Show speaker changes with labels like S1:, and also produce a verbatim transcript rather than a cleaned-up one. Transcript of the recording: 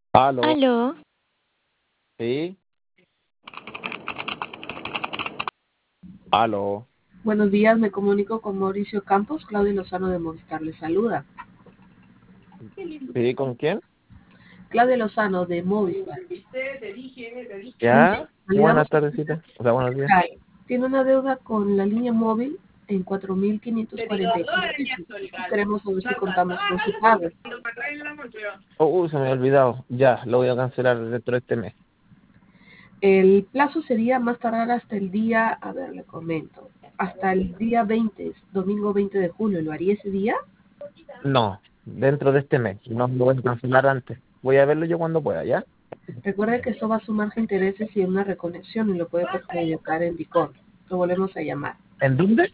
S1: Aló,
S2: Aló,
S1: sí, aló,
S3: Buenos días, me comunico con Mauricio Campos. Claudio Lozano de Movistar le saluda.
S1: sí, ¿con quién?
S3: Claudio Lozano de Movistar. Mire,
S1: Ya,
S3: validamos
S1: buenas tardecitas, o sea, buenos días.
S3: Sky. Tiene una deuda con la línea móvil en cuatro mil quinientos cuarenta y tres pesos. Queremos saber si contamos con su pago.
S1: Oh, uy, se me había olvidado, ya, lo voy a cancelar dentro de este mes.
S3: El plazo sería más tardar hasta el día, a ver, le comento, hasta el día veinte, domingo veinte de julio. ¿Lo haría ese día?
S1: No, dentro de este mes, no lo voy a cancelar antes. Voy a verlo yo cuando pueda, ¿ya?
S3: Recuerde que eso va a sumarse intereses y una reconexión y lo puede perjudicar en Dicor. Lo volvemos a llamar.
S1: ¿En dónde?